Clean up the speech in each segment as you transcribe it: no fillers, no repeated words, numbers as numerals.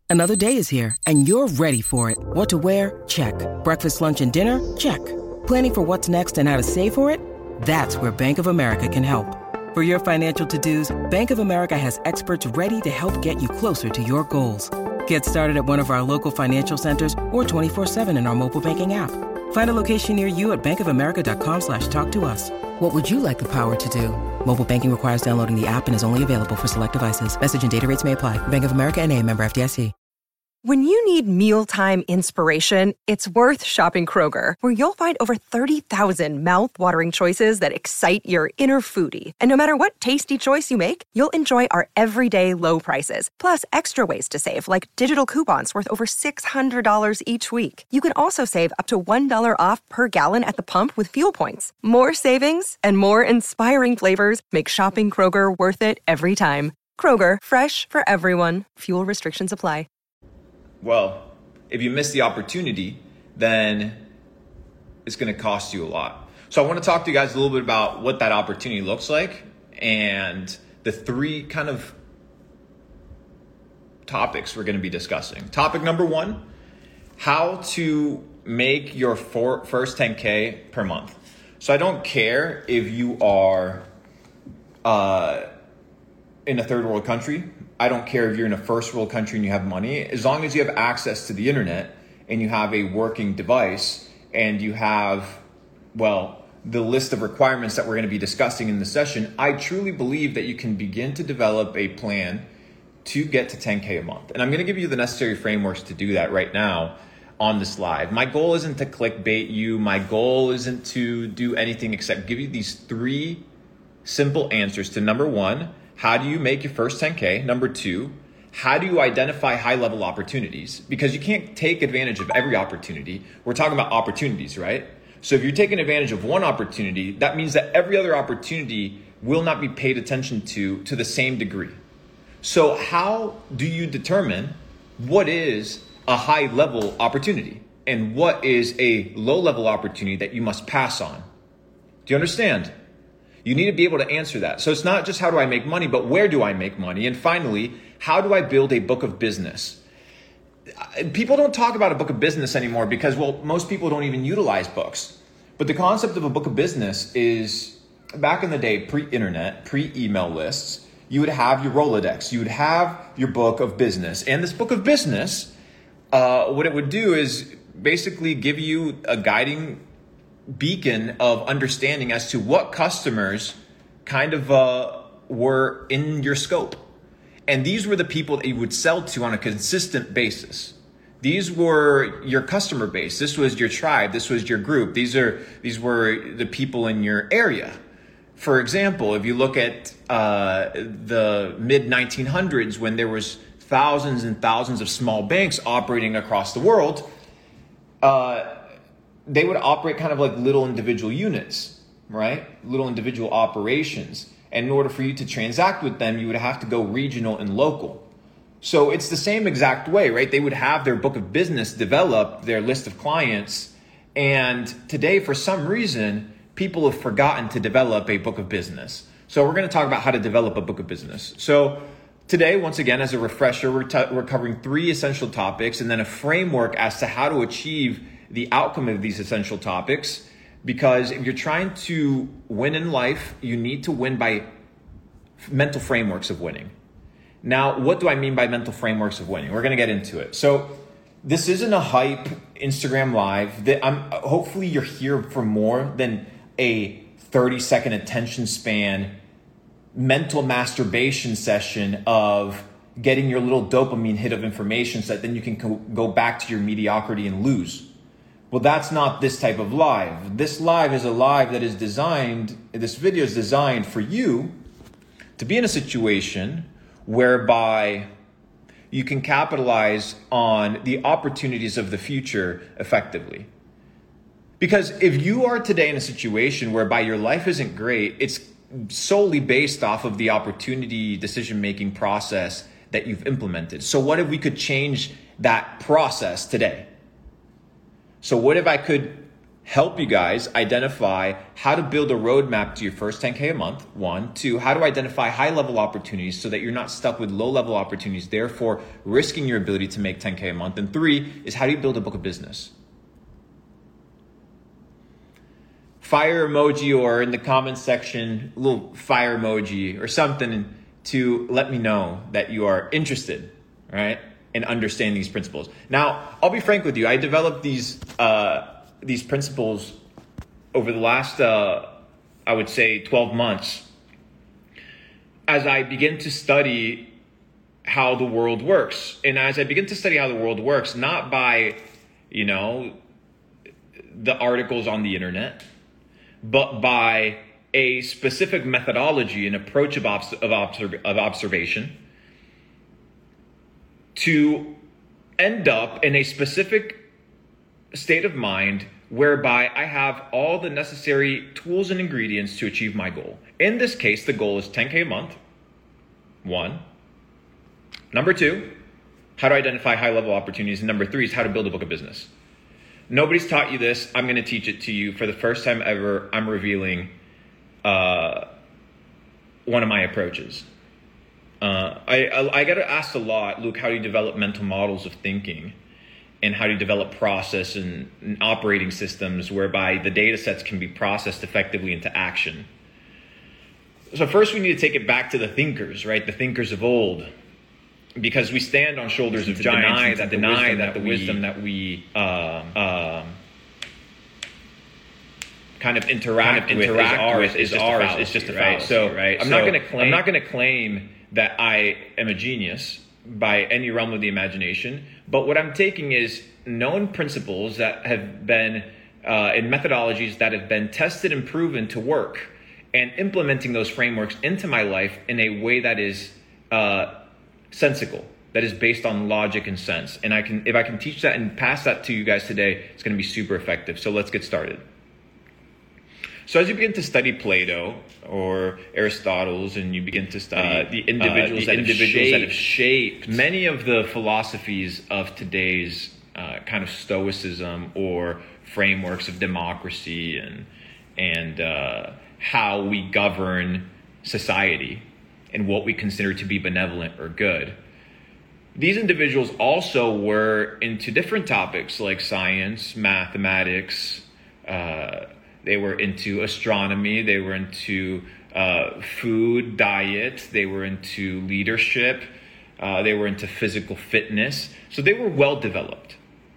Another day is here, and you're ready for it. What to wear? Check. Breakfast, lunch, and dinner? Check. Planning for what's next and how to save for it? That's where Bank of America can help. For your financial to-dos, Bank of America has experts ready to help get you closer to your goals. Get started at one of our local financial centers or 24/7 in our mobile banking app. Find a location near you at bankofamerica.com/talktous. What would you like the power to do? Mobile banking requires downloading the app and is only available for select devices. Message and data rates may apply. Bank of America N.A., member FDIC. When you need mealtime inspiration, it's worth shopping Kroger, where you'll find over 30,000 mouth-watering choices that excite your inner foodie. And no matter what tasty choice you make, you'll enjoy our everyday low prices, plus extra ways to save, like digital coupons worth over $600 each week. You can also save up to $1 off per gallon at the pump with fuel points. More savings and more inspiring flavors make shopping Kroger worth it every time. Kroger, fresh for everyone. Fuel restrictions apply. Well, if you miss the opportunity, then it's going to cost you a lot. So I want to talk to you guys a little bit about what that opportunity looks like and the three kind of topics we're going to be discussing. Topic number one, how to make your first 10K per month. So I don't care if you are in a third world country. I don't care if you're in a first world country and you have money. As long as you have access to the internet and you have a working device and you have, well, the list of requirements that we're going to be discussing in this session, I truly believe that you can begin to develop a plan to get to 10K a month. And I'm going to give you the necessary frameworks to do that right now on this live. My goal isn't to clickbait you. My goal isn't to do anything except give you these three simple answers to number one, how do you make your first 10K? Number two, how do you identify high-level opportunities? Because you can't take advantage of every opportunity. We're talking about opportunities, right? So if you're taking advantage of one opportunity, that means that every other opportunity will not be paid attention to the same degree. So how do you determine what is a high-level opportunity and what is a low-level opportunity that you must pass on? Do you understand? You need to be able to answer that. So it's not just how do I make money, but where do I make money? And finally, how do I build a book of business? People don't talk about a book of business anymore because, well, most people don't even utilize books. But the concept of a book of business is, back in the day, pre-internet, pre-email lists, you would have your Rolodex, you would have your book of business. And this book of business, what it would do is basically give you a guiding beacon of understanding as to what customers kind of were in your scope. And these were the people that you would sell to on a consistent basis. These were your customer base. This was your tribe. This was your group. These were the people in your area. For example, if you look at the mid-1900s when there was thousands and thousands of small banks operating across the world, they would operate kind of like little individual units, right? Little individual operations. And in order for you to transact with them, you would have to go regional and local. So it's the same exact way, right? They would have their book of business develop, their list of clients. And today, for some reason, people have forgotten to develop a book of business. So we're going to talk about how to develop a book of business. So today, once again, as a refresher, we're covering three essential topics and then a framework as to how to achieve the outcome of these essential topics. Because if you're trying to win in life, you need to win by mental frameworks of winning. Now, what do I mean by mental frameworks of winning? We're going to get into it. So this isn't a hype Instagram live. Hopefully you're here for more than a 30-second attention span mental masturbation session of getting your little dopamine hit of information so that then you can go back to your mediocrity and lose. Well, that's not this type of live. This live is a live that is designed, this video is designed for you to be in a situation whereby you can capitalize on the opportunities of the future effectively. Because if you are today in a situation whereby your life isn't great, it's solely based off of the opportunity decision-making process that you've implemented. So what if we could change that process today? So what if I could help you guys identify how to build a roadmap to your first 10K a month, 1. 2, how to identify high-level opportunities so that you're not stuck with low-level opportunities, therefore risking your ability to make 10K a month. And 3 is how do you build a book of business? Fire emoji, or in the comments section, a little fire emoji or something to let me know that you are interested, right, in understanding these principles. Now, I'll be frank with you. I developed these principles over the last, I would say, 12 months as I begin to study how the world works. And as I begin to study how the world works, not by, the articles on the internet, but by a specific methodology and approach of observation to end up in a specific state of mind whereby I have all the necessary tools and ingredients to achieve my goal. In this case, the goal is 10K a month, 1. Number 2, how to identify high-level opportunities. And number 3 is how to build a book of business. Nobody's taught you this. I'm going to teach it to you. For the first time ever, I'm revealing one of my approaches. I get asked a lot, Luke, how do you develop mental models of thinking? And how do you develop process and operating systems whereby the data sets can be processed effectively into action? So first we need to take it back to the thinkers, right? The thinkers of old. Because we stand on shoulders of giants that deny that the wisdom that we kind of interact with is ours. It's just a fallacy, so, right? I'm not going to claim that I am a genius by any realm of the imagination, but what I'm taking is known principles that have been in methodologies that have been tested and proven to work, and implementing those frameworks into my life in a way that is sensical, that is based on logic and sense. And if I can teach that and pass that to you guys today, it's going to be super effective. So let's get started. So as you begin to study Plato or Aristotle, and you begin to study the individuals that have shaped many of the philosophies of today's kind of stoicism or frameworks of democracy and how we govern society and what we consider to be benevolent or good. These individuals also were into different topics like science, mathematics, they were into astronomy, they were into food, diet, they were into leadership, they were into physical fitness. So they were well developed.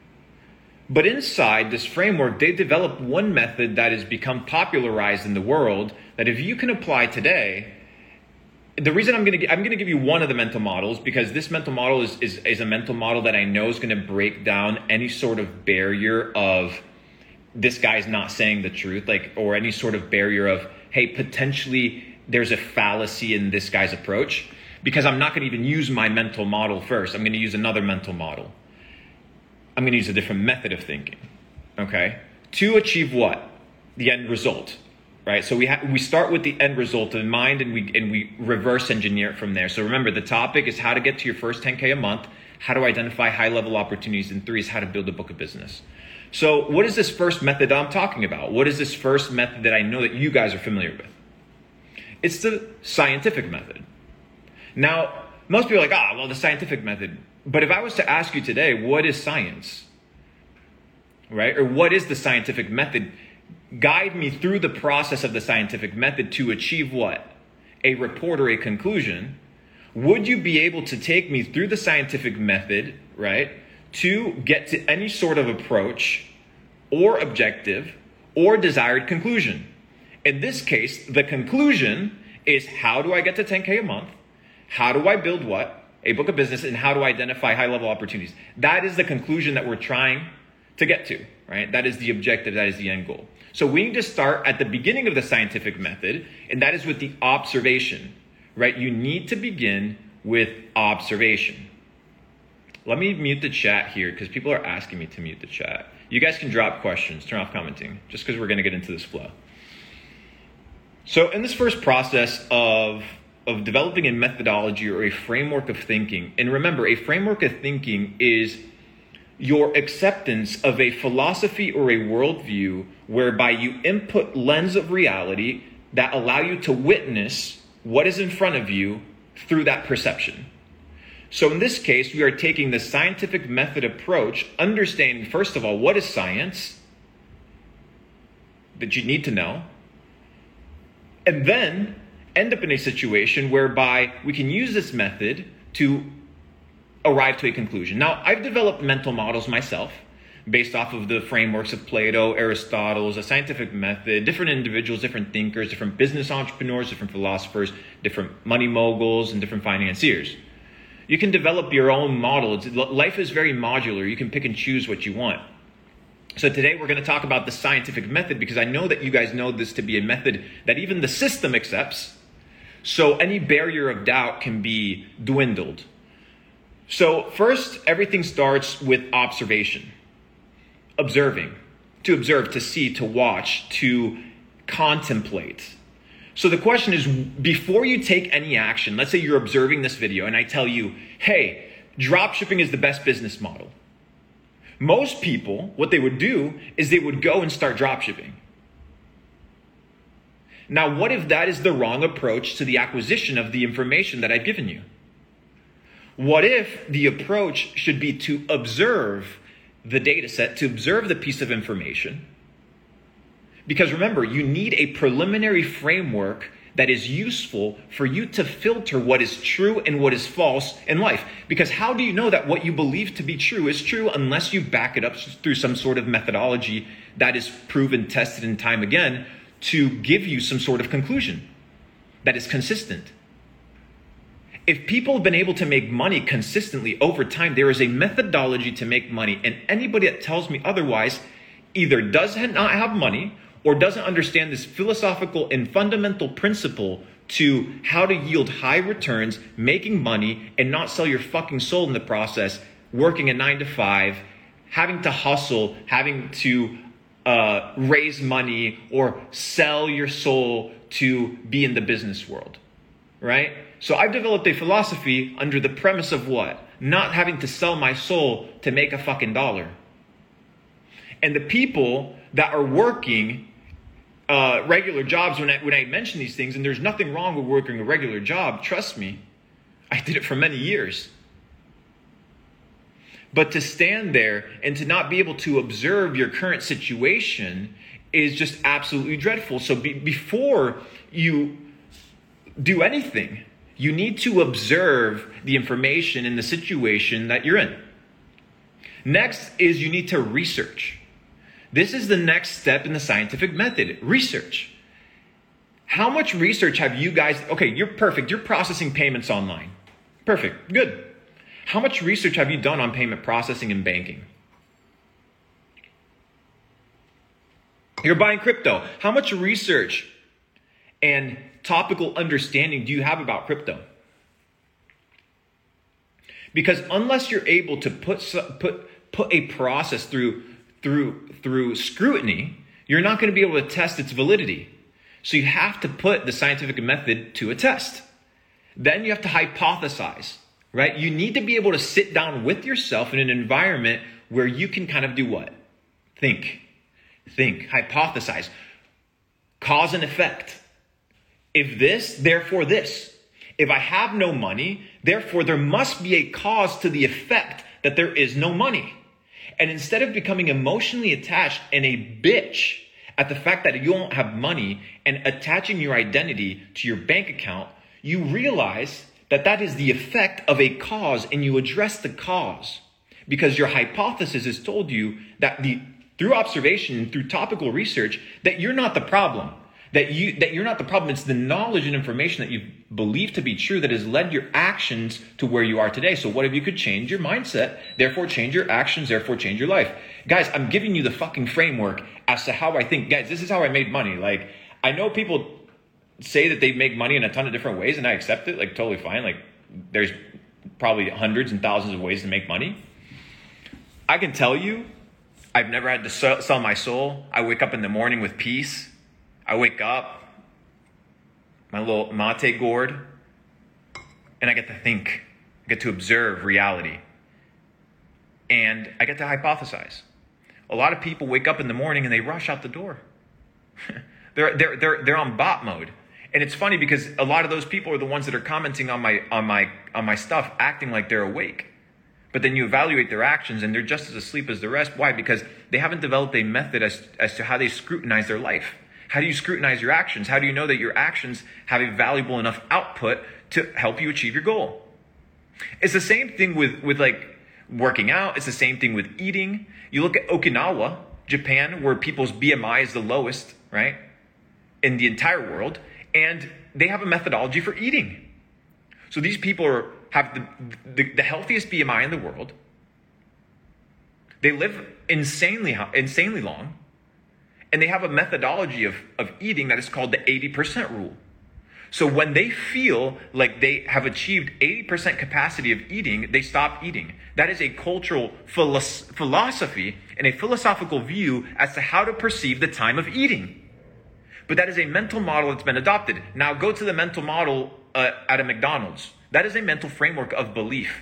But inside this framework, they developed one method that has become popularized in the world that if you can apply today. The reason I'm going to give you one of the mental models, because this mental model is a mental model that I know is going to break down any sort of barrier of this guy's not saying the truth, or any sort of barrier of, hey, potentially there's a fallacy in this guy's approach, because I'm not going to even use my mental model first. I'm going to use another mental model. I'm going to use a different method of thinking, okay? To achieve what? The end result. Right, so we start with the end result in mind, and we reverse engineer it from there. So remember, the topic is how to get to your first 10K a month, how to identify high-level opportunities, and 3 is how to build a book of business. So what is this first method I'm talking about? What is this first method that I know that you guys are familiar with? It's the scientific method. Now, most people are like, the scientific method. But if I was to ask you today, what is science? Right, or what is the scientific method? Guide me through the process of the scientific method to achieve what? A report or a conclusion. Would you be able to take me through the scientific method, right, to get to any sort of approach or objective or desired conclusion? In this case, the conclusion is, how do I get to 10K a month? How do I build what? A book of business, and how do I identify high-level opportunities? That is the conclusion that we're trying to get to, right? That is the objective, that is the end goal. So we need to start at the beginning of the scientific method, and that is with the observation, right? You need to begin with observation. Let me mute the chat here because people are asking me to mute the chat. You guys can drop questions, turn off commenting, just because we're going to get into this flow. So in this first process of developing a methodology or a framework of thinking, and remember, a framework of thinking is your acceptance of a philosophy or a worldview whereby you input lens of reality that allow you to witness what is in front of you through that perception. So in this case, we are taking the scientific method approach, understanding, first of all, what is science that you need to know, and then end up in a situation whereby we can use this method to arrive to a conclusion. Now, I've developed mental models myself based off of the frameworks of Plato, Aristotle, a scientific method, different individuals, different thinkers, different business entrepreneurs, different philosophers, different money moguls, and different financiers. You can develop your own model. Life is very modular. You can pick and choose what you want. So today we're going to talk about the scientific method because I know that you guys know this to be a method that even the system accepts. So any barrier of doubt can be dwindled. So first, everything starts with observation. Observing. To observe, to see, to watch, to contemplate. So the question is, before you take any action, let's say you're observing this video and I tell you, hey, dropshipping is the best business model. Most people, what they would do is they would go and start dropshipping. Now, what if that is the wrong approach to the acquisition of the information that I've given you? What if the approach should be to observe the data set, to observe the piece of information? Because remember, you need a preliminary framework that is useful for you to filter what is true and what is false in life. Because how do you know that what you believe to be true is true unless you back it up through some sort of methodology that is proven, tested, and time again to give you some sort of conclusion that is consistent? If people have been able to make money consistently over time, there is a methodology to make money. And anybody that tells me otherwise either does not have money or doesn't understand this philosophical and fundamental principle to how to yield high returns, making money, and not sell your fucking soul in the process, working a 9 to 5, having to hustle, having to raise money or sell your soul to be in the business world, right? So I've developed a philosophy under the premise of what? Not having to sell my soul to make a fucking dollar. And the people that are working regular jobs, when I mention these things, and there's nothing wrong with working a regular job, trust me, I did it for many years. But to stand there and to not be able to observe your current situation is just absolutely dreadful. So before you do anything, you need to observe the information in the situation that you're in. Next is you need to research. This is the next step in the scientific method, research. How much research have you guys, okay, you're perfect. You're processing payments online. Perfect, good. How much research have you done on payment processing and banking? You're buying crypto. How much research and topical understanding do you have about crypto? Because unless you're able to put a process through scrutiny, you're not going to be able to test its validity. So you have to put the scientific method to a test. Then you have to hypothesize, right? You need to be able to sit down with yourself in an environment where you can kind of do what? Think, hypothesize, cause and effect. If this, therefore this. If I have no money, therefore there must be a cause to the effect that there is no money. And instead of becoming emotionally attached and a bitch at the fact that you don't have money and attaching your identity to your bank account, you realize that that is the effect of a cause and you address the cause. Because your hypothesis has told you that through observation, through topical research, that you're not the problem. That you're not the problem. It's the knowledge and information that you believe to be true that has led your actions to where you are today. So what if you could change your mindset, therefore change your actions, therefore change your life? Guys, I'm giving you the fucking framework as to how I think. Guys, this is how I made money. Like, I know people say that they make money in a ton of different ways, and I accept it, like, totally fine. Like, there's probably hundreds and thousands of ways to make money. I can tell you, I've never had to sell my soul. I wake up in the morning with peace. I wake up, my little mate gourd, and I get to think. I get to observe reality. and I get to hypothesize. A lot of people wake up in the morning and they rush out the door. They're on bot mode. And it's funny because a lot of those people are the ones that are commenting on my stuff, acting like they're awake. But then you evaluate their actions and they're just as asleep as the rest. Why? Because they haven't developed a method as to how they scrutinize their life. How do you scrutinize your actions? How do you know that your actions have a valuable enough output to help you achieve your goal? It's the same thing with like working out. It's the same thing with eating. You look at Okinawa, Japan, where people's BMI is the lowest, right, in the entire world. And they have a methodology for eating. So these people have the healthiest BMI in the world. They live insanely long. And they have a methodology of eating that is called the 80% rule. So when they feel like they have achieved 80% capacity of eating, they stop eating. That is a cultural philosophy and a philosophical view as to how to perceive the time of eating. But that is a mental model that's been adopted. Now go to the mental model at a McDonald's. That is a mental framework of belief.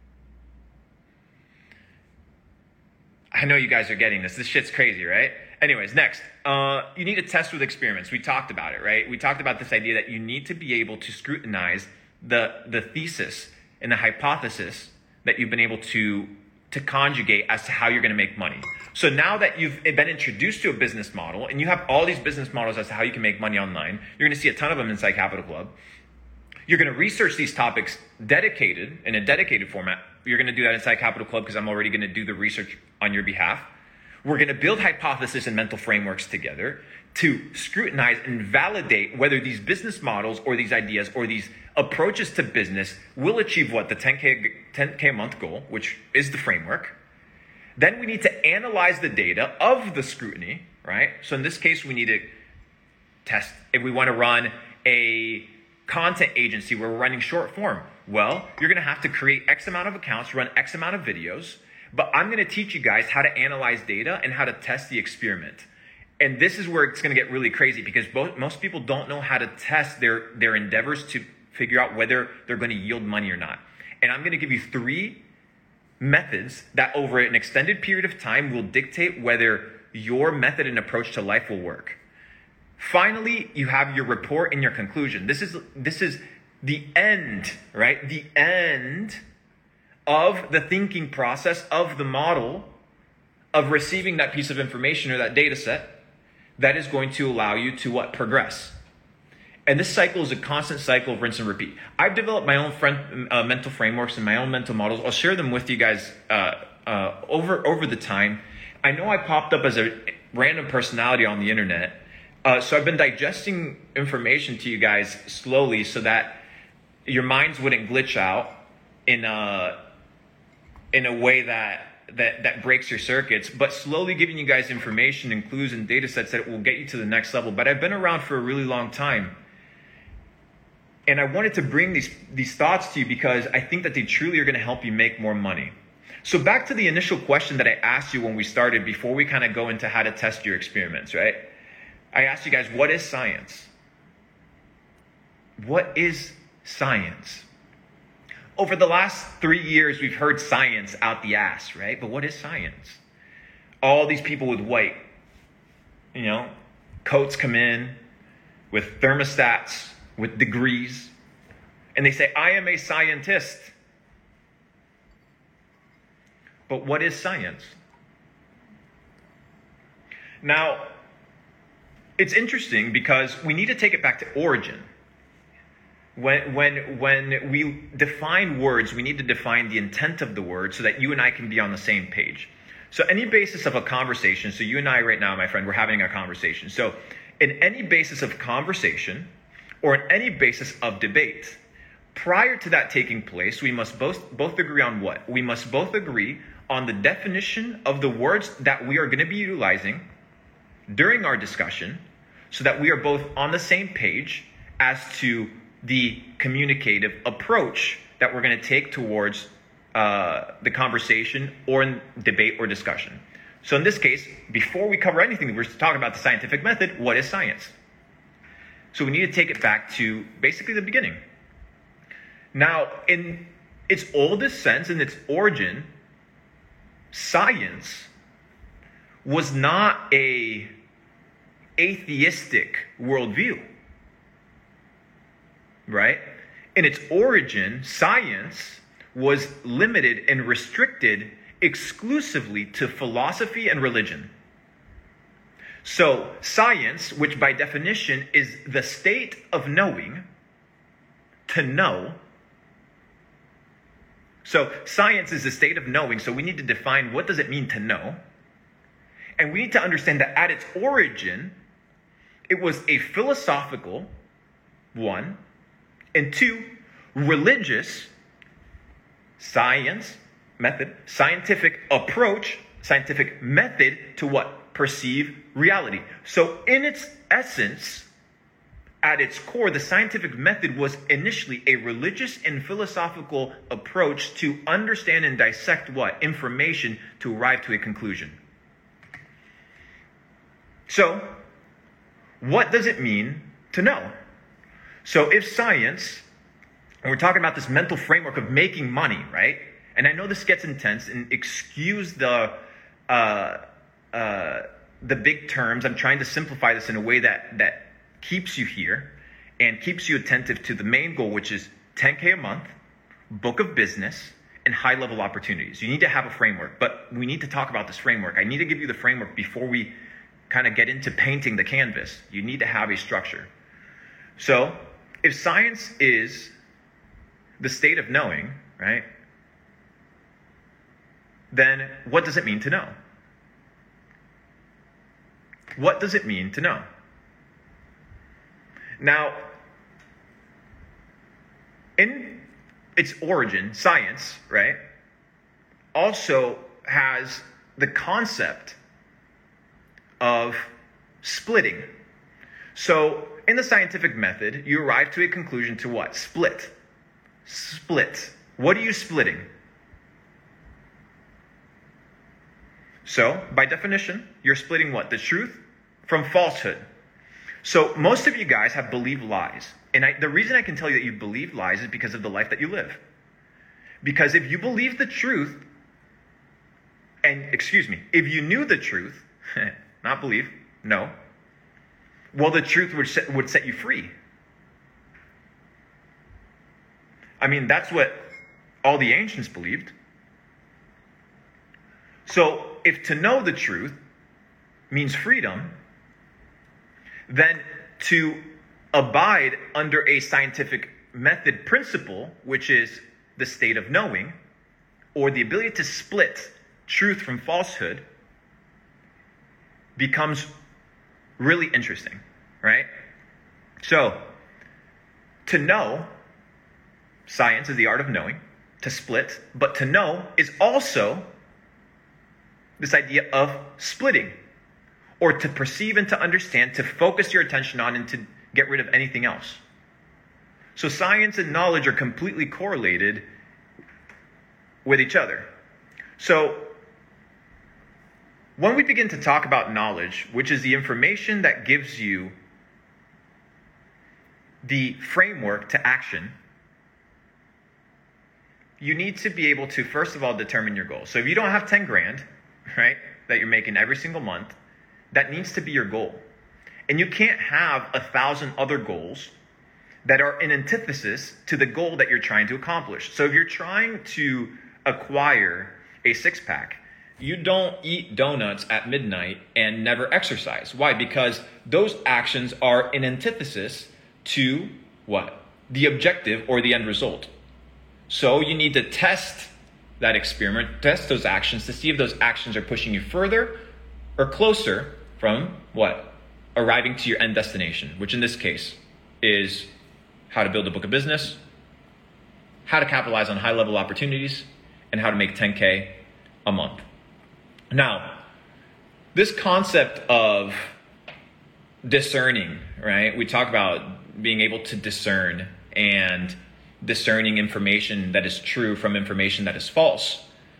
I know you guys are getting this. This shit's crazy, right? Anyways, next. You need to test with experiments. We talked about it, right? We talked about this idea that you need to be able to scrutinize the thesis and the hypothesis that you've been able to conjugate as to how you're going to make money. So now that you've been introduced to a business model and you have all these business models as to how you can make money online, you're going to see a ton of them inside Capital Club. You're going to research these topics in a dedicated format. You're going to do that inside Capital Club because I'm already going to do the research on your behalf. We're going to build hypothesis and mental frameworks together to scrutinize and validate whether these business models or these ideas or these approaches to business will achieve what? The 10K a month goal, which is the framework. Then we need to analyze the data of the scrutiny, right? So in this case, we need to test if we want to run a content agency where we're running short form. Well, you're going to have to create X amount of accounts, run X amount of videos, but I'm going to teach you guys how to analyze data and how to test the experiment. And this is where it's going to get really crazy because most people don't know how to test their endeavors to figure out whether they're going to yield money or not. And I'm going to give you 3 methods that over an extended period of time will dictate whether your method and approach to life will work. Finally, you have your report and your conclusion. This is the end, right? The end of the thinking process of the model of receiving that piece of information or that data set that is going to allow you to what? Progress. And this cycle is a constant cycle of rinse and repeat. I've developed my own mental frameworks and my own mental models. I'll share them with you guys over the time. I know I popped up as a random personality on the internet. So I've been digesting information to you guys slowly so that your minds wouldn't glitch out in a way that breaks your circuits, but slowly giving you guys information and clues and data sets that will get you to the next level. But I've been around for a really long time. And I wanted to bring these thoughts to you because I think that they truly are going to help you make more money. So back to the initial question that I asked you when we started, before we kind of go into how to test your experiments, right? I asked you guys, what is science? What is science? Over the last 3 years, we've heard science out the ass, right? But what is science? All these people with white, coats come in with thermostats, with degrees, and they say, I am a scientist. But what is science? Now, it's interesting because we need to take it back to origin. When we define words, we need to define the intent of the word so that you and I can be on the same page. So any basis of a conversation, so you and I right now, my friend, we're having a conversation. So in any basis of conversation or in any basis of debate, prior to that taking place, we must both agree on what? We must both agree on the definition of the words that we are going to be utilizing during our discussion so that we are both on the same page as to the communicative approach that we're going to take towards the conversation or in debate or discussion. So in this case, before we cover anything, we're talking about the scientific method. What is science? So we need to take it back to basically the beginning. Now, in its oldest sense, in its origin, science was not a atheistic worldview, right? In its origin, science was limited and restricted exclusively to philosophy and religion. So science, which by definition is the state of knowing, to know. So science is the state of knowing, so we need to define what does it mean to know. And we need to understand that at its origin, it was a philosophical, one, and two, religious, scientific approach, scientific method to what? Perceive reality. So in its essence, at its core, the scientific method was initially a religious and philosophical approach to understand and dissect what? Information to arrive to a conclusion. So, what does it mean to know? So if science, and we're talking about this mental framework of making money, right? And I know this gets intense, and excuse the big terms. I'm trying to simplify this in a way that keeps you here and keeps you attentive to the main goal, which is 10K a month, book of business, and high-level opportunities. You need to have a framework, but we need to talk about this framework. I need to give you the framework before we kind of get into painting the canvas. You need to have a structure. So if science is the state of knowing, right, then what does it mean to know? What does it mean to know? Now, in its origin, science, right, also has the concept of splitting. So in the scientific method, you arrive to a conclusion to what? Split. Split. What are you splitting? So, by definition, you're splitting what? The truth from falsehood. So, most of you guys have believed lies. And the reason I can tell you that you believe lies is because of the life that you live. Because if you believe the truth, if you knew the truth, not believe, no, well, the truth would set you free. I mean, that's what all the ancients believed. So, if to know the truth means freedom, then to abide under a scientific method principle, which is the state of knowing, or the ability to split truth from falsehood, becomes really interesting, right? So, to know, science is the art of knowing, to split, but to know is also this idea of splitting, or to perceive and to understand, to focus your attention on and to get rid of anything else. So science and knowledge are completely correlated with each other. So when we begin to talk about knowledge, which is the information that gives you the framework to action, you need to be able to, first of all, determine your goal. So if you don't have 10 grand, right, that you're making every single month, that needs to be your goal. And you can't have 1,000 other goals that are in antithesis to the goal that you're trying to accomplish. So if you're trying to acquire a six-pack, you don't eat donuts at midnight and never exercise. Why? Because those actions are in antithesis to what? The objective or the end result. So you need to test that experiment, test those actions to see if those actions are pushing you further or closer from what? Arriving to your end destination, which in this case is how to build a book of business, how to capitalize on high-level opportunities, and how to make 10K a month. Now, this concept of discerning, right? We talk about being able to discern and discerning information that is true from information that is false.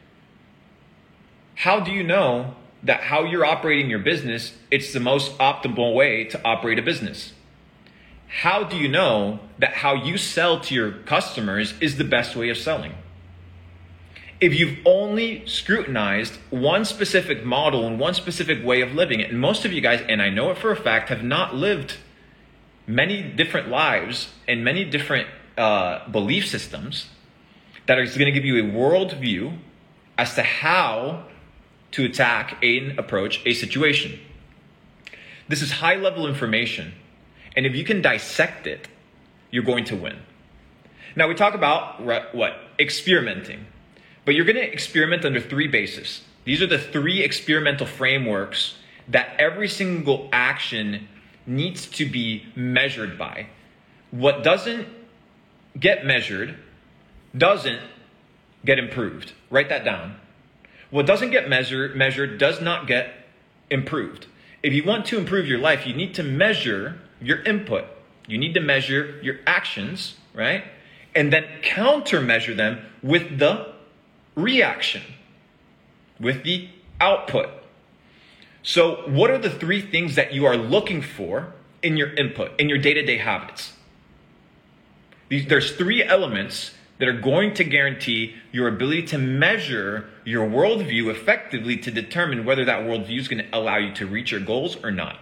How do you know that how you're operating your business, it's the most optimal way to operate a business? How do you know that how you sell to your customers is the best way of selling? if you've only scrutinized one specific model and one specific way of living it. And most of you guys, and I know it for a fact, have not lived many different lives and many different belief systems that is going to give you a worldview as to how to attack and approach a situation. This is high level information. And if you can dissect it, you're going to win. Now we talk about what? Experimenting. But you're going to experiment under three bases. These are the three experimental frameworks that every single action needs to be measured by. What doesn't get measured doesn't get improved. Write that down. What doesn't get measured does not get improved. If you want to improve your life, you need to measure your input. You need to measure your actions, right? And then countermeasure them with the reaction, with the output. So what are the three things that you are looking for in your input, in your day-to-day habits? There's three elements that are going to guarantee your ability to measure your worldview effectively to determine whether that worldview is going to allow you to reach your goals or not.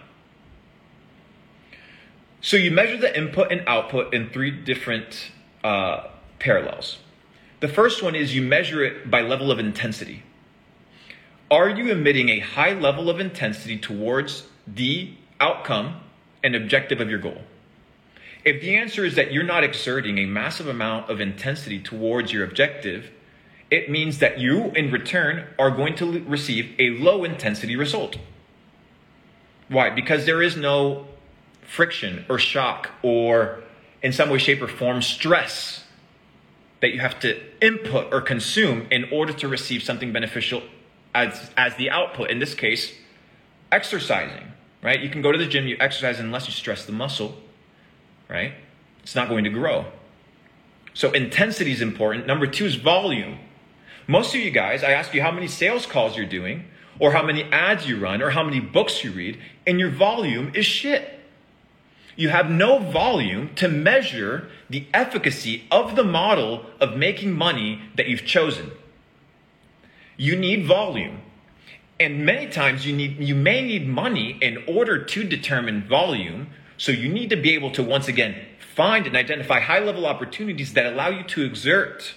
So you measure the input and output in three different parallels. The first one is you measure it by level of intensity. Are you emitting a high level of intensity towards the outcome and objective of your goal? If the answer is that you're not exerting a massive amount of intensity towards your objective, it means that you, in return, are going to receive a low intensity result. Why? Because there is no friction or shock or, in some way, shape, or form, stress that you have to input or consume in order to receive something beneficial as the output. In this case, exercising, right? You can go to the gym, you exercise, unless you stress the muscle, right? It's not going to grow. So intensity is important. Number two is volume. Most of you guys, I ask you how many sales calls you're doing, or how many ads you run, or how many books you read, and your volume is shit. You have no volume to measure the efficacy of the model of making money that you've chosen. You need volume. And many times you may need money in order to determine volume. So you need to be able to, once again, find and identify high-level opportunities that allow you to exert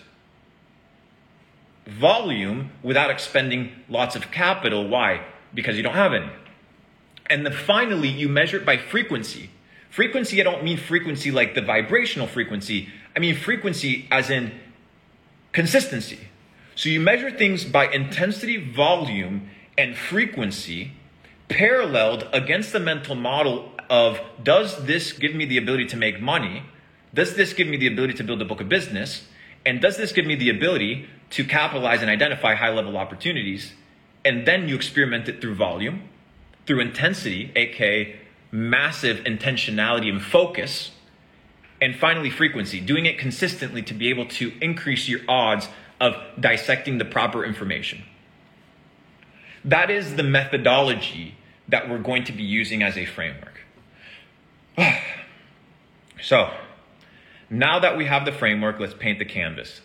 volume without expending lots of capital. Why? Because you don't have any. And then finally, you measure it by frequency. Frequency, I don't mean frequency like the vibrational frequency. I mean frequency as in consistency. So you measure things by intensity, volume, and frequency paralleled against the mental model of, does this give me the ability to make money? Does this give me the ability to build a book of business? And does this give me the ability to capitalize and identify high-level opportunities? And then you experiment it through volume, through intensity, aka massive intentionality and focus, and finally frequency, doing it consistently to be able to increase your odds of dissecting the proper information. That is the methodology that we're going to be using as a framework. So, now that we have the framework, let's paint the canvas.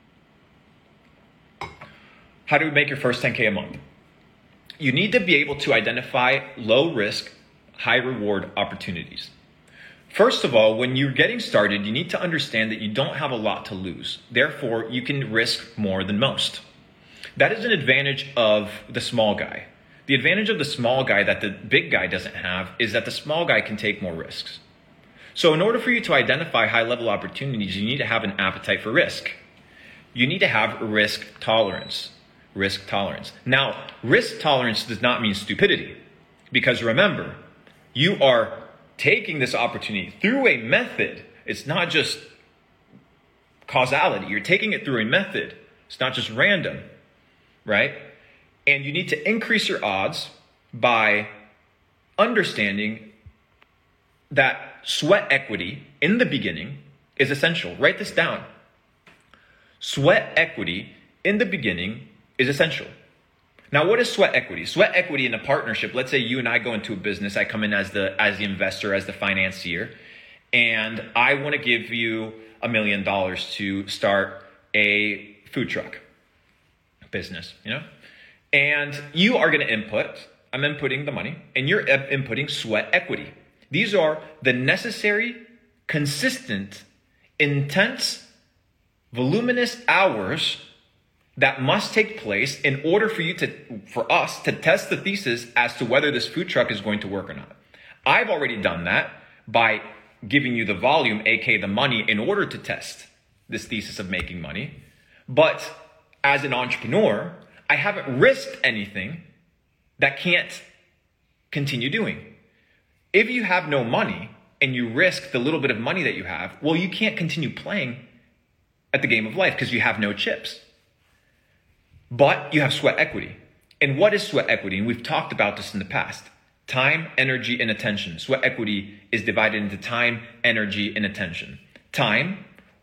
How do we make your first 10K a month? You need to be able to identify low risk, high reward opportunities. First of all, when you're getting started, you need to understand that you don't have a lot to lose. Therefore, you can risk more than most. That is an advantage of the small guy. The advantage of the small guy that the big guy doesn't have is that the small guy can take more risks. So in order for you to identify high-level opportunities, you need to have an appetite for risk. You need to have risk tolerance. Risk tolerance. Now, risk tolerance does not mean stupidity. Because remember, you are taking this opportunity through a method. It's not just causality. You're taking it through a method. It's not just random, right? And you need to increase your odds by understanding that sweat equity in the beginning is essential. Write this down. Sweat equity in the beginning is essential. Now, what is sweat equity? Sweat equity in a partnership, let's say you and I go into a business, I come in as the investor, as the financier, and I want to give you $1 million to start a food truck. business, and you are going to input, I'm inputting the money, and you're inputting sweat equity. These are the necessary, consistent, intense, voluminous hours that must take place in order for us to test the thesis as to whether this food truck is going to work or not. I've already done that by giving you the volume, aka the money, in order to test this thesis of making money. But as an entrepreneur, I haven't risked anything that can't continue doing. If you have no money and you risk the little bit of money that you have, well, you can't continue playing at the game of life because you have no chips. But you have sweat equity. And what is sweat equity? And we've talked about this in the past. Time, energy, and attention. Sweat equity is divided into time, energy, and attention. Time,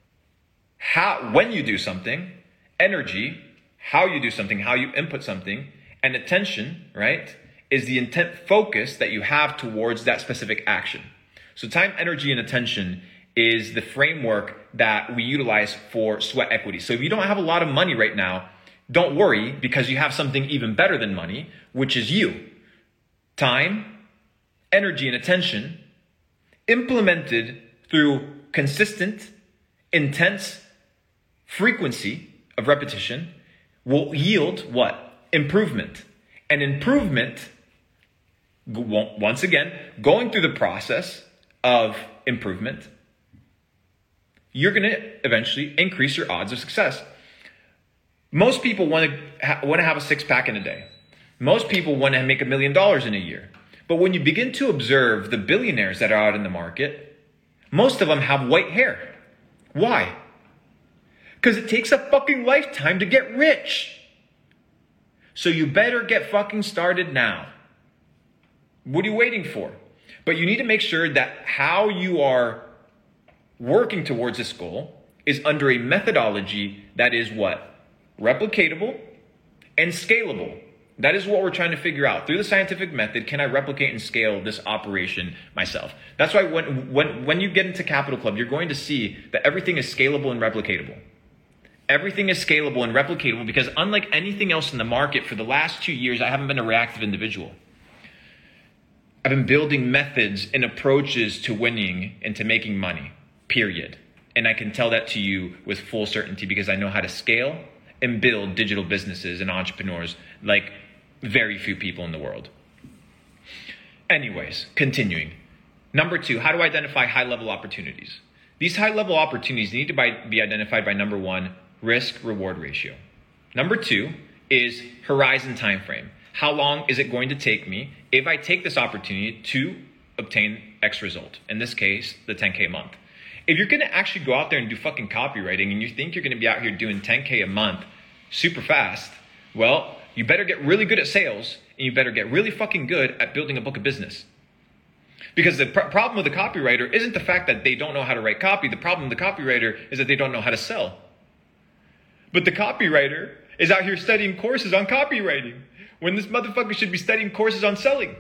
when you do something. Energy, how you do something, how you input something. And attention, right, is the intent focus that you have towards that specific action. So time, energy, and attention is the framework that we utilize for sweat equity. So if you don't have a lot of money right now, don't worry, because you have something even better than money, which is you. Time, energy, and attention implemented through consistent, intense frequency of repetition will yield what? Improvement. And improvement, once again, going through the process of improvement, you're going to eventually increase your odds of success. Most people want to have a six-pack in a day. Most people want to make $1 million in a year. But when you begin to observe the billionaires that are out in the market, most of them have white hair. Why? Because it takes a fucking lifetime to get rich. So you better get fucking started now. What are you waiting for? But you need to make sure that how you are working towards this goal is under a methodology that is what? Replicatable and scalable. That is what we're trying to figure out. Through the scientific method, can I replicate and scale this operation myself? That's why when you get into Capital Club, you're going to see that everything is scalable and replicatable. Everything is scalable and replicatable because unlike anything else in the market, for the last 2 years, I haven't been a reactive individual. I've been building methods and approaches to winning and to making money, period. And I can tell that to you with full certainty because I know how to scale and build digital businesses and entrepreneurs like very few people in the world. Anyways, continuing. Number 2, how to identify high-level opportunities. These high-level opportunities need to be identified by number 1, risk-reward ratio. Number 2 is horizon time frame. How long is it going to take me if I take this opportunity to obtain X result? In this case, the 10K a month. If you're going to actually go out there and do fucking copywriting and you think you're going to be out here doing 10K a month super fast, well, you better get really good at sales and you better get really fucking good at building a book of business. Because the problem with the copywriter isn't the fact that they don't know how to write copy. The problem with the copywriter is that they don't know how to sell. But the copywriter is out here studying courses on copywriting when this motherfucker should be studying courses on selling.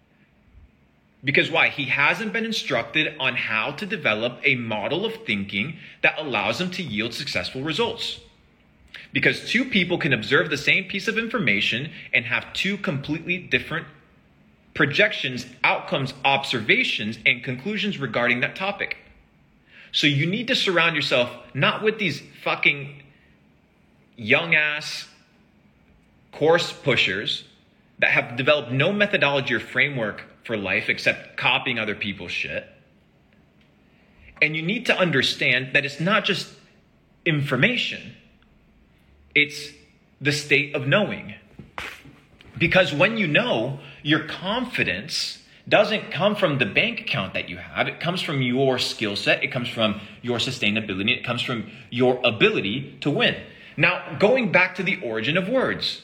Because why? He hasn't been instructed on how to develop a model of thinking that allows him to yield successful results. Because two people can observe the same piece of information and have two completely different projections, outcomes, observations, and conclusions regarding that topic. So you need to surround yourself not with these fucking young ass course pushers that have developed no methodology or framework for life except copying other people's shit. And you need to understand that it's not just information. It's the state of knowing. Because when you know, your confidence doesn't come from the bank account that you have. It comes from your skill set. It comes from your sustainability. It comes from your ability to win. Now, going back to the origin of words.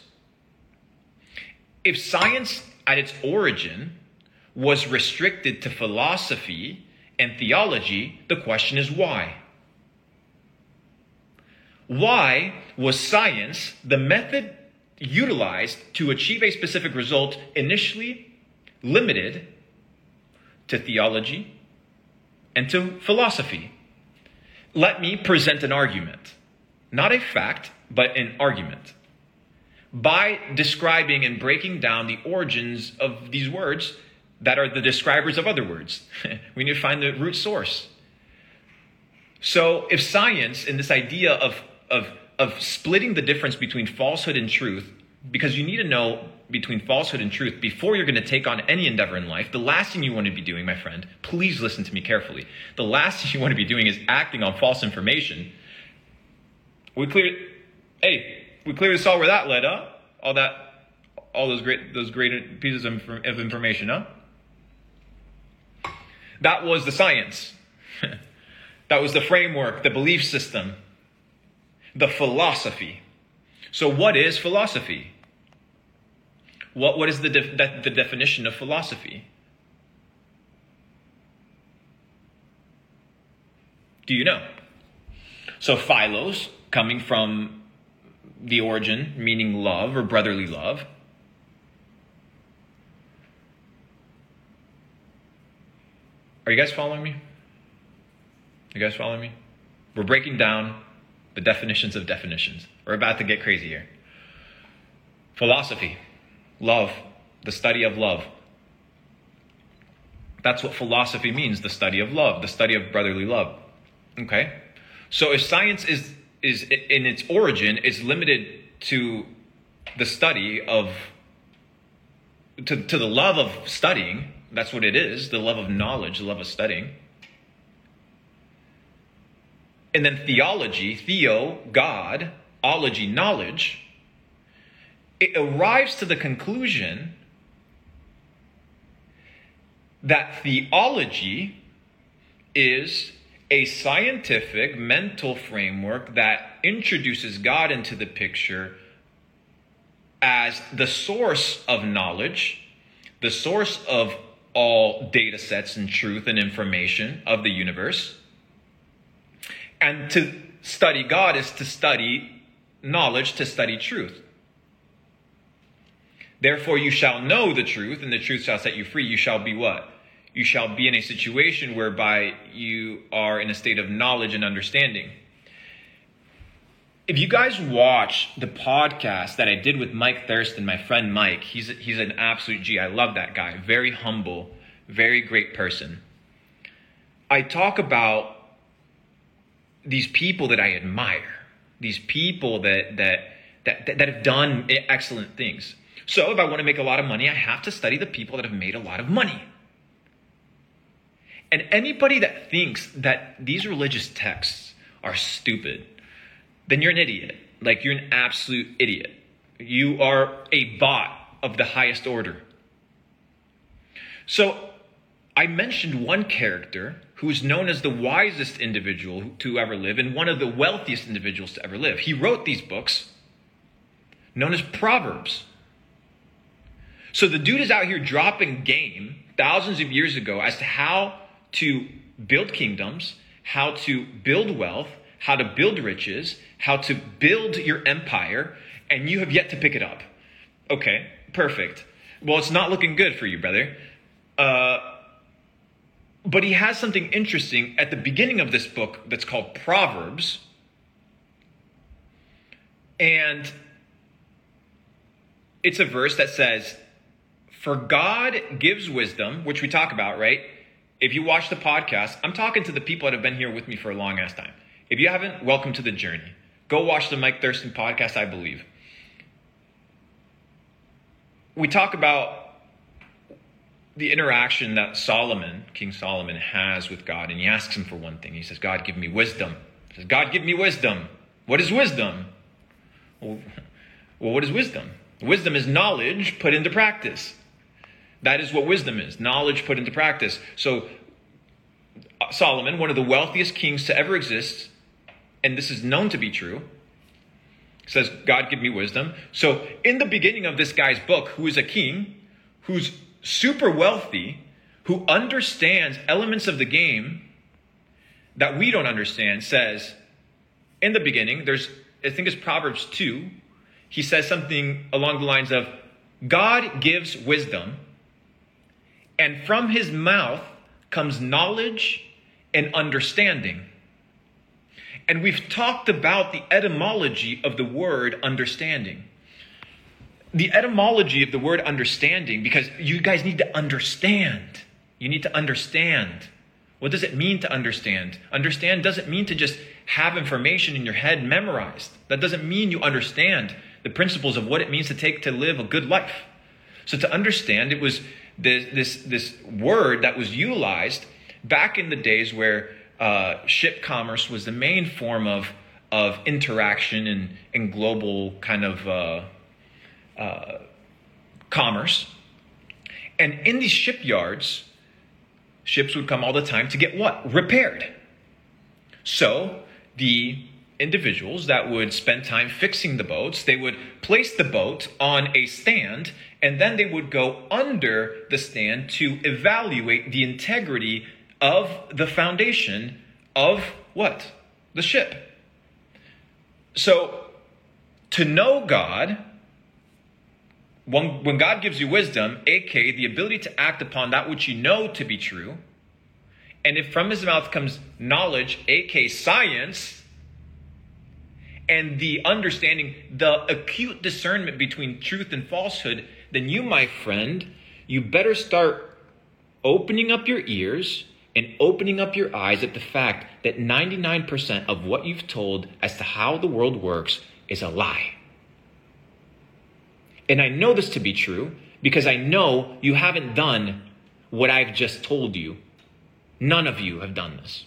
If science at its origin was restricted to philosophy and theology, the question is why? Why was science, the method utilized to achieve a specific result, initially limited to theology and to philosophy? Let me present an argument. Not a fact, but an argument. by describing and breaking down the origins of these words that are the describers of other words. We need to find the root source. So if science and this idea of splitting the difference between falsehood and truth, because you need to know between falsehood and truth before you're going to take on any endeavor in life, the last thing you want to be doing, my friend, please listen to me carefully. The last thing you want to be doing is acting on false information. We clearly saw where that led, huh? All those great pieces of information, huh? That was the science. That was the framework, the belief system, the philosophy. So what is philosophy? What is the definition of philosophy? Do you know? So philos, coming from the origin, meaning love or brotherly love. Are you guys following me? You guys following me? We're breaking down the definitions of definitions. We're about to get crazy here. Philosophy, love, the study of love. That's what philosophy means, the study of love, the study of brotherly love. Okay? So if science is in its origin is limited to the study of, to the love of studying, that's what it is, the love of knowledge, the love of studying. And then theology, theo, God, ology, knowledge, it arrives to the conclusion that theology is a scientific mental framework that introduces God into the picture as the source of knowledge, the source of all data sets and truth and information of the universe. And to study God is to study knowledge, to study truth. Therefore, you shall know the truth, and the truth shall set you free. You shall be what? You shall be in a situation whereby you are in a state of knowledge and understanding. If you guys watch the podcast that I did with Mike Thurston, my friend Mike, he's an absolute G. I love that guy. Very humble, very great person. I talk about these people that I admire, these people that have done excellent things. So if I want to make a lot of money, I have to study the people that have made a lot of money. And anybody that thinks that these religious texts are stupid, then you're an idiot. Like, you're an absolute idiot. You are a bot of the highest order. So I mentioned one character who is known as the wisest individual to ever live and one of the wealthiest individuals to ever live. He wrote these books known as Proverbs. So the dude is out here dropping game thousands of years ago as to how to build kingdoms, how to build wealth, how to build riches, how to build your empire, and you have yet to pick it up. Okay, perfect. Well, it's not looking good for you, brother. But he has something interesting at the beginning of this book that's called Proverbs. And it's a verse that says, "For God gives wisdom," which we talk about, right? If you watch the podcast, I'm talking to the people that have been here with me for a long ass time. If you haven't, welcome to the journey. Go watch the Mike Thurston podcast, I believe. We talk about the interaction that Solomon, King Solomon, has with God, and he asks him for one thing. He says, "God, give me wisdom." He says, "God, give me wisdom." What is wisdom? Well, what is wisdom? Wisdom is knowledge put into practice. That is what wisdom is, knowledge put into practice. So Solomon, one of the wealthiest kings to ever exist, and this is known to be true, says, "God, give me wisdom." So in the beginning of this guy's book, who is a king, who's super wealthy, who understands elements of the game that we don't understand, says, in the beginning, I think it's Proverbs 2, he says something along the lines of, "God gives wisdom, and from his mouth comes knowledge and understanding." And we've talked about the etymology of the word understanding. the etymology of the word understanding, because you guys need to understand. You need to understand. What does it mean to understand? Understand doesn't mean to just have information in your head memorized. That doesn't mean you understand the principles of what it means to live a good life. So to understand, it was this word that was utilized back in the days where ship commerce was the main form of interaction and global kind of commerce. And in these shipyards, ships would come all the time to get what? Repaired. So the individuals that would spend time fixing the boats, they would place the boat on a stand, and then they would go under the stand to evaluate the integrity of the foundation of what? The ship. So to know God, when God gives you wisdom, aka the ability to act upon that which you know to be true, and if from his mouth comes knowledge, aka science, and the understanding, the acute discernment between truth and falsehood, then you, my friend, you better start opening up your ears and opening up your eyes at the fact that 99% of what you've told as to how the world works is a lie. And I know this to be true because I know you haven't done what I've just told you. None of you have done this.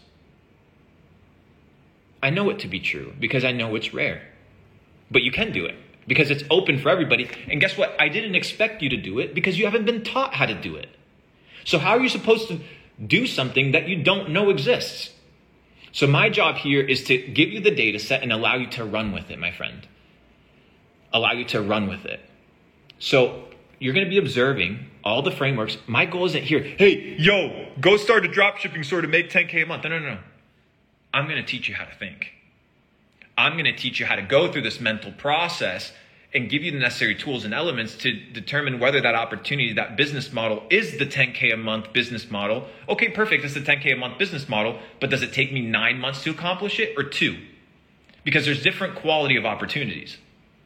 I know it to be true because I know it's rare. But you can do it because it's open for everybody. And guess what? I didn't expect you to do it because you haven't been taught how to do it. So how are you supposed to do something that you don't know exists? So my job here is to give you the data set and allow you to run with it, my friend. Allow you to run with it. So you're going to be observing all the frameworks. My goal isn't here, hey, yo, go start a dropshipping store to make 10K a month. No. I'm going to teach you how to think. I'm going to teach you how to go through this mental process and give you the necessary tools and elements to determine whether that opportunity, that business model is the 10K a month business model. Okay, perfect. It's the 10K a month business model, but does it take me 9 months to accomplish it or 2? Because there's different quality of opportunities.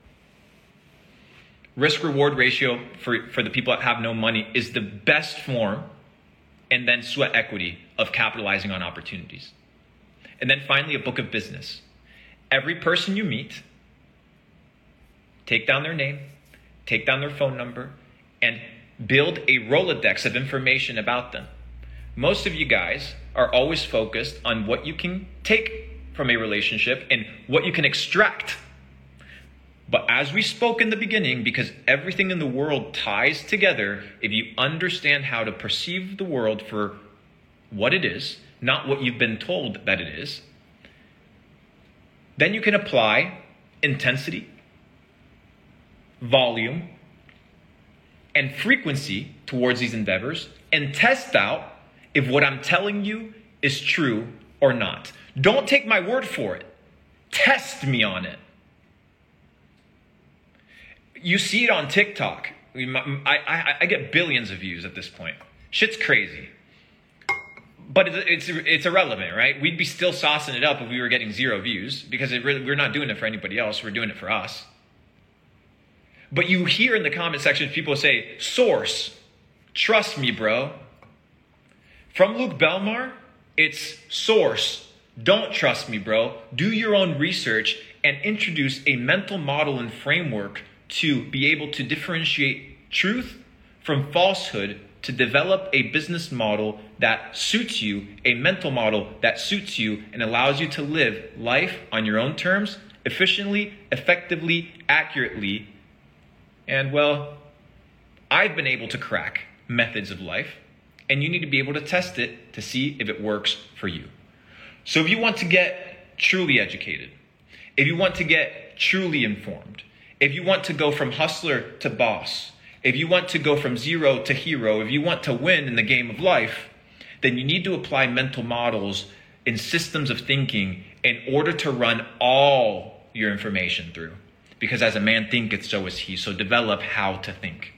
Risk reward ratio for the people that have no money is the best form, and then sweat equity of capitalizing on opportunities. And then finally, a book of business. Every person you meet, take down their name, take down their phone number, and build a Rolodex of information about them. Most of you guys are always focused on what you can take from a relationship and what you can extract. But as we spoke in the beginning, because everything in the world ties together, if you understand how to perceive the world for what it is, not what you've been told that it is, then you can apply intensity, volume, and frequency towards these endeavors and test out if what I'm telling you is true or not. Don't take my word for it. Test me on it. You see it on TikTok. I get billions of views at this point. Shit's crazy. But it's irrelevant, right? We'd be still saucing it up if we were getting 0 views because we're not doing it for anybody else. We're doing it for us. But you hear in the comment section people say, source, trust me, bro. From Luke Belmar, it's source, don't trust me, bro. Do your own research and introduce a mental model and framework to be able to differentiate truth from falsehood, to develop a business model that suits you, a mental model that suits you and allows you to live life on your own terms, efficiently, effectively, accurately. And well, I've been able to crack methods of life, and you need to be able to test it to see if it works for you. So if you want to get truly educated, if you want to get truly informed, if you want to go from hustler to boss, if you want to go from 0 to hero, if you want to win in the game of life, then you need to apply mental models and systems of thinking in order to run all your information through. Because as a man thinketh, so is he. So develop how to think.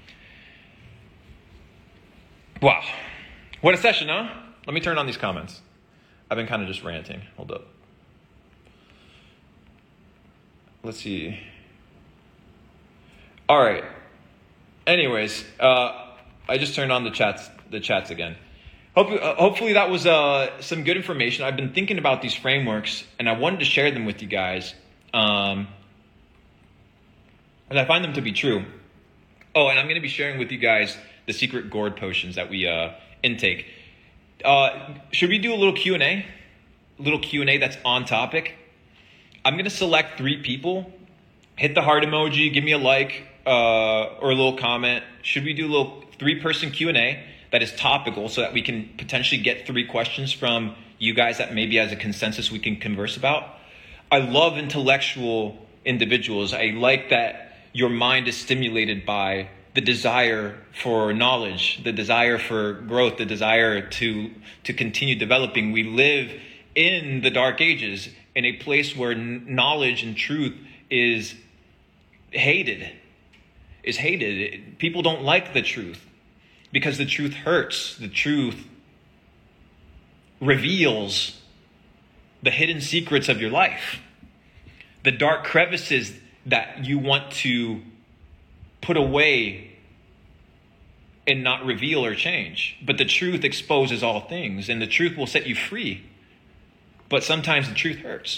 Wow. What a session, huh? Let me turn on these comments. I've been kind of just ranting. Hold up. Let's see. All right. Anyways, I just turned on the chats again. Hopefully that was some good information. I've been thinking about these frameworks, and I wanted to share them with you guys, and I find them to be true. Oh, and I'm going to be sharing with you guys the secret gourd potions that we intake. Should we do a little Q&A? A little Q&A that's on topic? I'm going to select 3 people. Hit the heart emoji, give me a like or a little comment. Should we do a little 3-person Q&A that is topical so that we can potentially get 3 questions from you guys that maybe as a consensus we can converse about? I love intellectual individuals. I like that your mind is stimulated by the desire for knowledge, the desire for growth, the desire to continue developing. We live in the dark ages, in a place where knowledge and truth is hated. People don't like the truth because the truth hurts. The truth reveals the hidden secrets of your life, the dark crevices that you want to put away and not reveal or change. But the truth exposes all things, and the truth will set you free. But sometimes the truth hurts.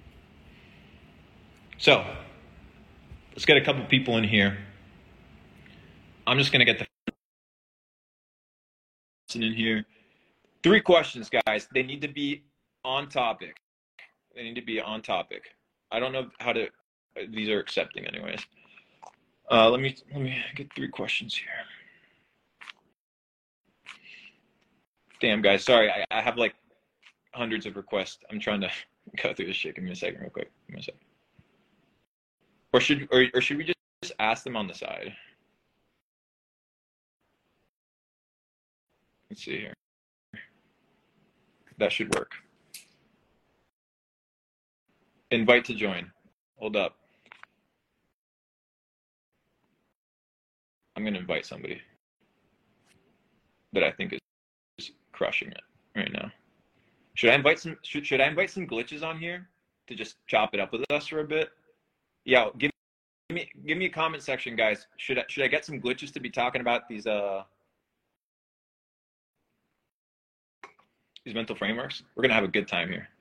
So, let's get a couple people in here. I'm just going to get the person in here. 3 questions, guys. They need to be on topic. I don't know how to, these are accepting anyways. Let me get 3 questions here. Damn, guys, sorry. I have like hundreds of requests. I'm trying to go through this shit. Give me a second real quick. Give me a second. Or should we just ask them on the side? Let's see here. That should work. Invite to join. Hold up. I'm gonna invite somebody that I think is crushing it right now. Should I invite some glitches on here to just chop it up with us for a bit? Yeah, give me a comment section, guys. Should I get some glitches to be talking about these mental frameworks? We're gonna have a good time here.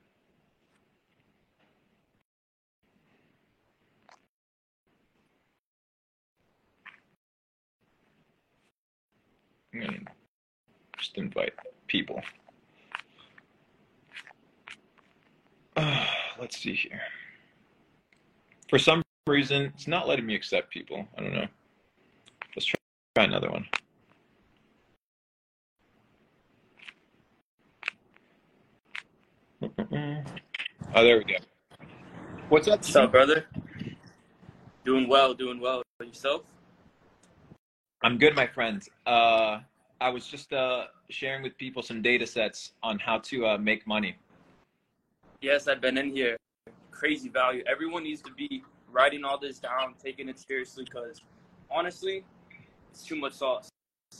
I'm gonna just invite people. Let's see here. For some reason, it's not letting me accept people. I don't know. Let's try another one. Oh, there we go. What's up, What's up, brother? Doing well. Yourself? I'm good, my friend. I was just sharing with people some data sets on how to make money. Yes, I've been in here. Crazy value. Everyone needs to be writing all this down, taking it seriously, because honestly, it's too much sauce.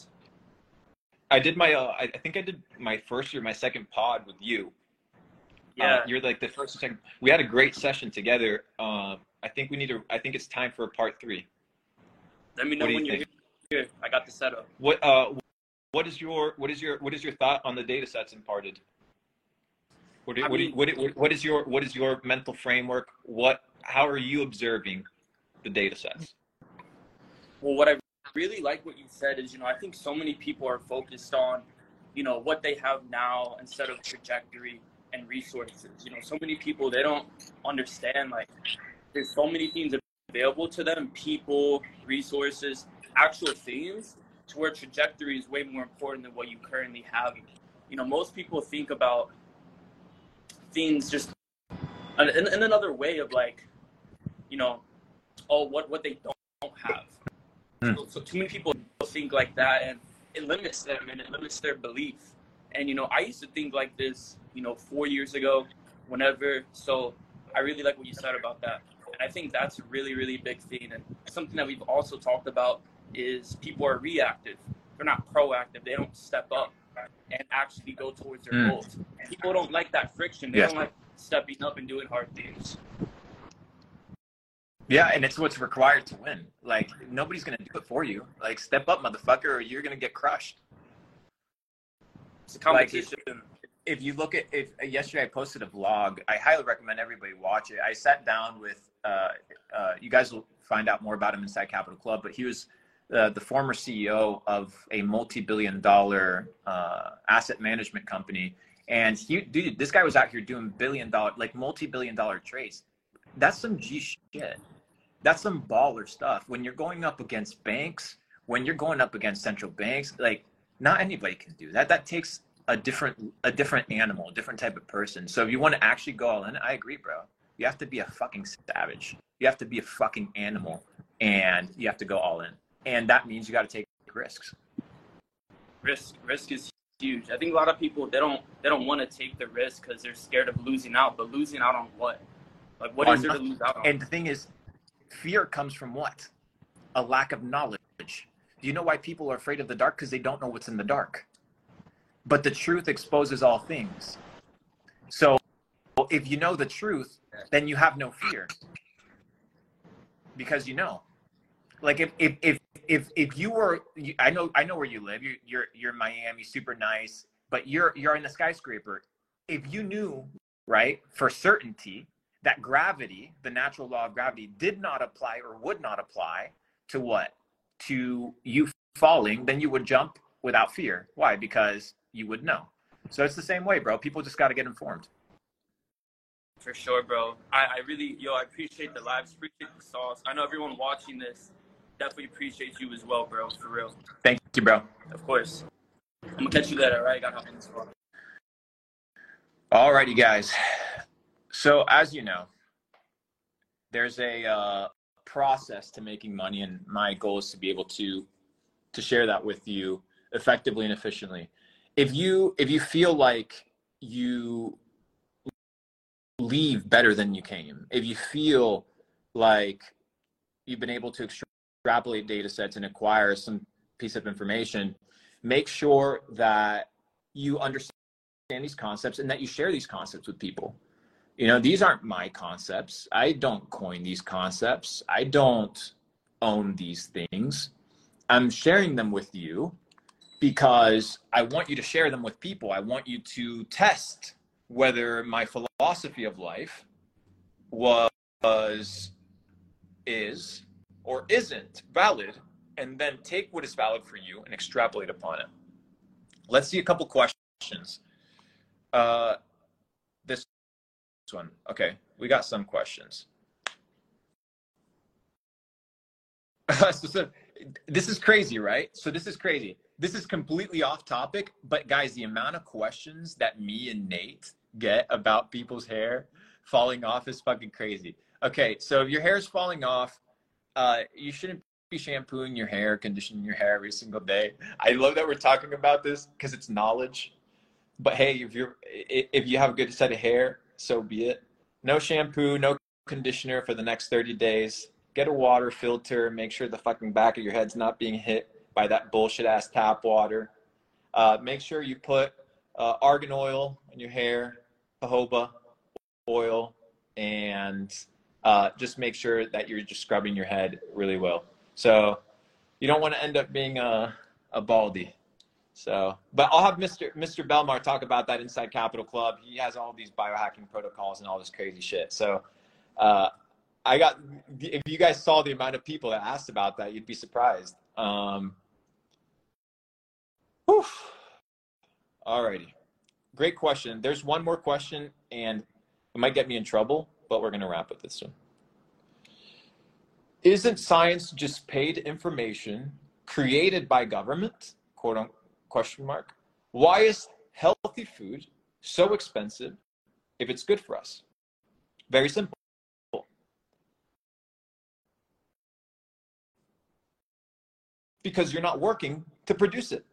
I did my, I think I did my first or my second pod with you. Yeah. You're like the first or second. We had a great session together. I think it's time for a part 3. Let me know when you're here. I got the setup. What is your thought on the data sets imparted? What is your mental framework? How are you observing the data sets? Well, what I really like what you said is, I think so many people are focused on, what they have now instead of trajectory and resources. So many people, they don't understand, like, there's so many things available to them, people, resources, actual things, to where trajectory is way more important than what you currently have. Most people think about things just in another way of, like, what they don't have. So too many people think like that, and it limits them and it limits their belief. And I used to think like this 4 years ago, whenever. So I really like what you said about that, and I think that's a really, really big thing. And something that we've also talked about is people are reactive. They're not proactive. They don't step up and actually go towards their goals. People don't like that friction. They don't like stepping up and doing hard things. Yeah, and it's what's required to win. Like, nobody's going to do it for you. Like, step up, motherfucker, or you're going to get crushed. It's a competition. Like, if you look at yesterday I posted a vlog. I highly recommend everybody watch it. I sat down with you guys will find out more about him inside Capital Club, but he was the former CEO of a multi-billion-dollar asset management company, and dude, this guy was out here doing billion-dollar, like multi-billion-dollar trades. That's some G shit. That's some baller stuff. When you're going up against banks, when you're going up against central banks, like, not anybody can do that. That takes a different animal, a different type of person. So if you want to actually go all in, I agree, bro. You have to be a fucking savage. You have to be a fucking animal, and you have to go all in. And that means you got to take risks. Risk is huge. I think a lot of people, they don't want to take the risk because they're scared of losing out. But losing out on what? Like, what is there to lose out on? And the thing is, fear comes from what? A lack of knowledge. Do you know why people are afraid of the dark? Because they don't know what's in the dark. But the truth exposes all things. So if you know the truth, then you have no fear. Because you know. Like if you were, I know where you live. You're in Miami, super nice, but you're in a skyscraper. If you knew, right, for certainty that gravity, the natural law of gravity, did not apply or would not apply to what? To you falling, then you would jump without fear. Why? Because you would know. So it's the same way, bro. People just got to get informed. For sure, bro. I really, I appreciate the lives, appreciate the sauce. I know everyone watching this definitely appreciates you as well, bro. For real. Thank you, bro. Of course. I'm gonna catch you later, all right? Got to hop in this call. All righty, guys. So as you know, there's a process to making money, and my goal is to be able to share that with you effectively and efficiently. If you feel like you leave better than you came, if you feel like you've been able to extrapolate data sets and acquire some piece of information, make sure that you understand these concepts and that you share these concepts with people. You know, these aren't my concepts. I don't coin these concepts. I don't own these things. I'm sharing them with you because I want you to share them with people. I want you to test whether my philosophy of life is, or isn't valid, and then take what is valid for you and extrapolate upon it. Let's see a couple questions. This one. Okay, we got some questions. So this is crazy, right? So this is crazy. This is completely off topic, but guys, the amount of questions that me and Nate get about people's hair falling off is fucking crazy. Okay, so if your hair is falling off, you shouldn't be shampooing your hair, conditioning your hair every single day. I love that we're talking about this because it's knowledge. But hey, if you have a good set of hair, so be it. No shampoo, no conditioner for the next 30 days. Get a water filter. Make sure the fucking back of your head's not being hit by that bullshit ass tap water. Make sure you put argan oil in your hair, jojoba oil, and just make sure that you're just scrubbing your head really well. So you don't want to end up being a baldy. So, but I'll have Mr. Belmar talk about that inside Capital Club. He has all these biohacking protocols and all this crazy shit. So if you guys saw the amount of people that asked about that, you'd be surprised. Alrighty. Great question. There's one more question, and it might get me in trouble, but we're going to wrap with this one. Isn't science just paid information created by government? Quote unquote, question mark. Why is healthy food so expensive if it's good for us? Very simple. Because you're not working to produce it.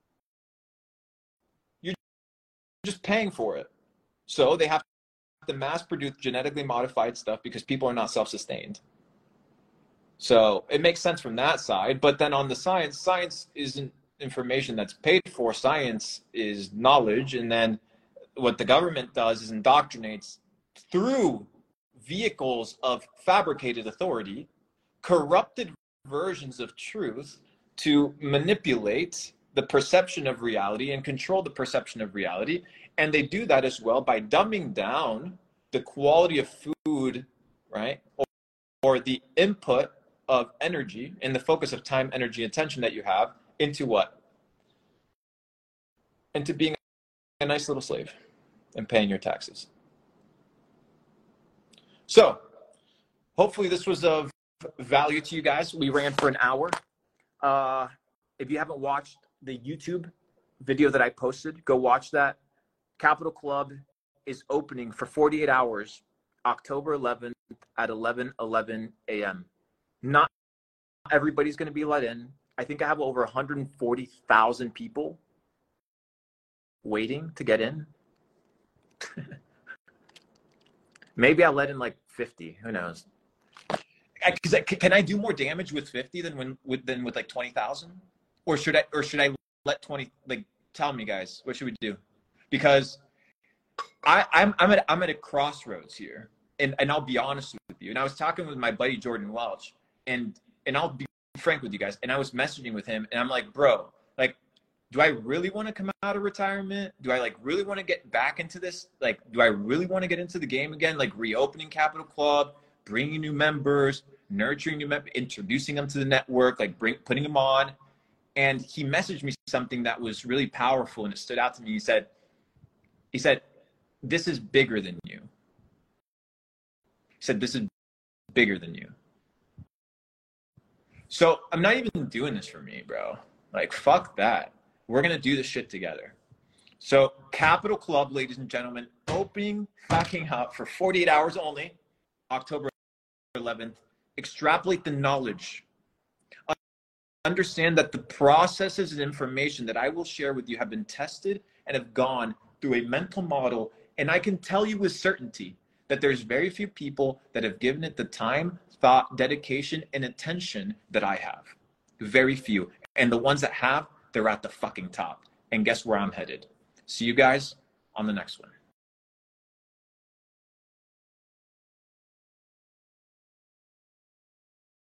You're just paying for it. So they have to mass produce genetically modified stuff because people are not self-sustained. So it makes sense from that side. But then on the science isn't information that's paid for. Science is knowledge. And then what the government does is indoctrinates through vehicles of fabricated authority, corrupted versions of truth to manipulate the perception of reality and control the perception of reality. And they do that as well by dumbing down the quality of food, right? Or the input of energy and the focus of time, energy, attention that you have into what? Into being a nice little slave and paying your taxes. So hopefully this was of value to you guys. We ran for an hour. If you haven't watched the YouTube video that I posted, go watch that. Capital Club is opening for 48 hours, October 11th at 11:11 a.m. Not everybody's going to be let in. I think I have over 140,000 people waiting to get in. Maybe I'll let in like 50. Who knows? Can I do more damage with 50 than with like 20,000? Or should I let 20? Like, tell me, guys, what should we do? Because I'm at a crossroads here, and I'll be honest with you. And I was talking with my buddy Jordan Welch, and I'll be frank with you guys. And I was messaging with him, and I'm like, bro, like, do I really want to come out of retirement? Do I like really want to get back into this? Like, do I really want to get into the game again? Like reopening Capital Club, bringing new members, nurturing new members, introducing them to the network, like putting them on. And he messaged me something that was really powerful, and it stood out to me. He said, this is bigger than you. He said, this is bigger than you. So I'm not even doing this for me, bro. Like, fuck that. We're going to do this shit together. So Capital Club, ladies and gentlemen, opening fucking up for 48 hours only, October 11th. Extrapolate the knowledge. Understand that the processes and information that I will share with you have been tested and have gone through a mental model. And I can tell you with certainty that there's very few people that have given it the time, thought, dedication, and attention that I have. Very few. And the ones that have, they're at the fucking top. And guess where I'm headed? See you guys on the next one.